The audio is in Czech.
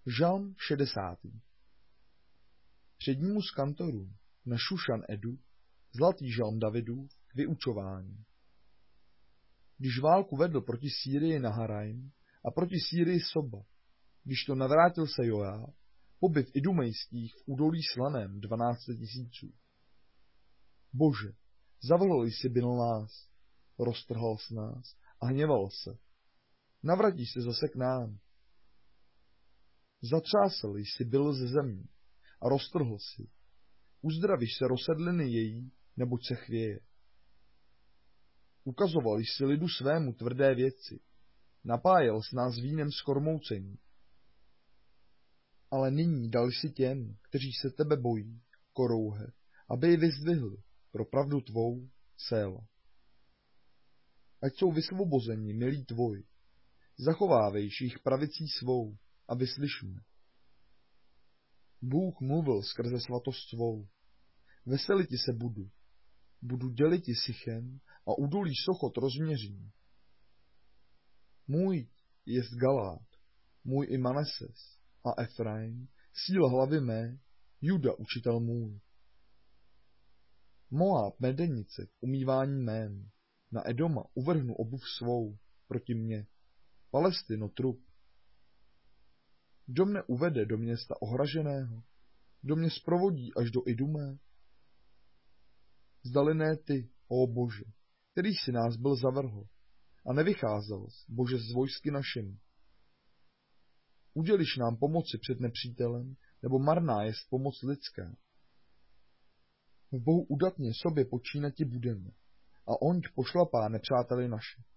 Žalm 60. Přednímu z kantorů na Šušan Edu, zlatý žalm Davidův k vyučování. Když válku vedl proti Sýrii Naharaim a proti Sýrii Soba, když to navrátil se Joáb, pobyv idumejských v údolí slaném 12 000. Bože, zavolal jsi byl nás, roztrhal s nás a hněval se. Navratíš se zase k nám. Zatřásl jsi byl ze zemí a roztrhl si. Uzdravíš se rozsedliny její, neboť se chvěje. Ukazoval jsi lidu svému tvrdé věci, napájel s nás vínem zkormoucení. Ale nyní dal jsi těm, kteří se tebe bojí, korouhe, aby ji vyzdvihli pro pravdu tvou, Séla. Ať jsou vysvobozeni, milí tvoj, zachovávejš jich pravicí svou a vyslyšme. Bůh mluvil skrze svatost svou. Veseliti se budu děliti Sichem a údolí Sochot rozměřím. Můj jest Galát, můj i Manases a Efraim, síla hlavy mé, Juda učitel můj. Moab medenice k umývání mém, na Edoma uvrhnu obuv svou proti mně, Palestino trup. Kdo mne uvede do města ohraženého, kdo mě zprovodí až do Idumé? Zdali ne ty, ó Bože, který si nás byl zavrhl a nevycházel jsi, Bože, z vojsky našimi. Uděliš nám pomoci před nepřítelem, nebo marná jest pomoc lidská. V Bohu udatně sobě počínati budeme, a onť pošlapá nepřáteli naše.